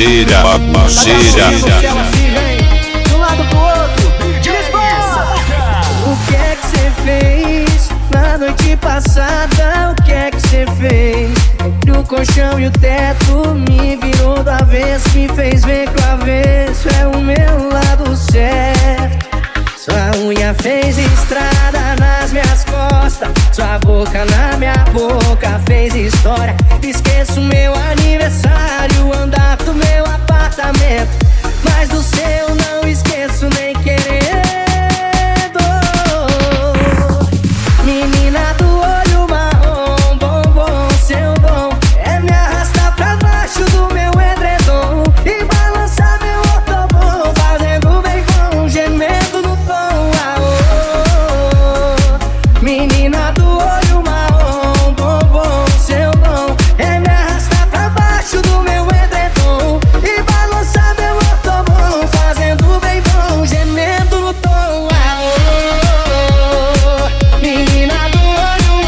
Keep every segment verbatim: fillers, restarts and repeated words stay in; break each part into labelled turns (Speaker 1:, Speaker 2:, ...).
Speaker 1: bagunceira, bagunceira.
Speaker 2: De um lado pro outro, o que é que cê fez na noite passada? O que é que cê fez? Entre o colchão e o teto me virou do avesso, me fez ver que o avesso é o meu lado certo. Sua unha fez estrada nas minhas costas, sua boca na minha boca fez história. Esqueço meu aniversário, andar do meu apartamento, mas do seu não esqueço nem querendo. Menina do olho marrom, bombom, seu dom é me arrastar pra baixo do meu edredom e balançar meu ortobom, fazendo bem bom, gemendo no tom. Aô, menina do olho marrom, bombom, seu dom é me arrastar pra baixo do meu edredom e balançar meu ortobom, fazendo bem bom, gemendo no tom. Aô, menina do olho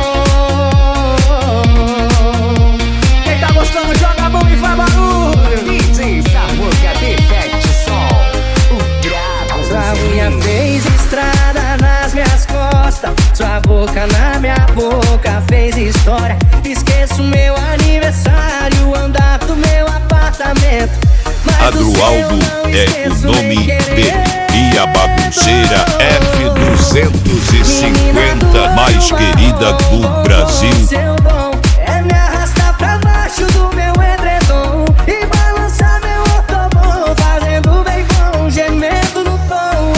Speaker 2: marrom. Quem tá gostando joga a mão e faz barulho.
Speaker 3: D J Samuca Defect Som, o brabo.
Speaker 2: Sua unha fez estrada nas minhas costas, sua boca na minha boca fez história. Esqueço meu aniversário, andar do meu apartamento, mas do seu
Speaker 1: Adroaldo
Speaker 2: não
Speaker 1: é o
Speaker 2: esqueço
Speaker 1: nome
Speaker 2: nem
Speaker 1: dele.
Speaker 2: querendo.
Speaker 1: E a bagunceira F duzentos e cinquenta, mais querida do Brasil.
Speaker 2: Seu dom é me arrastar pra baixo do meu edredom e balançar meu ortobom, fazendo bem bom, gemendo no tom.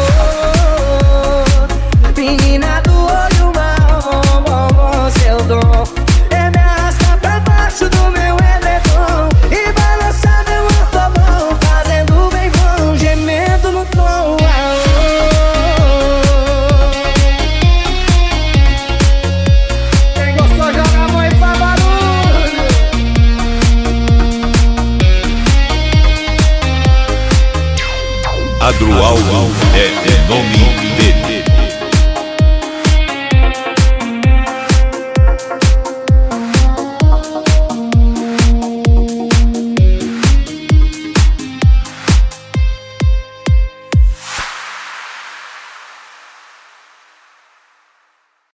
Speaker 2: Aô, menina do olho marrom, bombom, seu dom é me arrastar pra baixo do meu edredom e balançar meu ortobom, fazendo bem bom, gemendo no tom. Aô, quem gostou joga a mão e faz barulho.
Speaker 1: Adroaldo é o nome dele.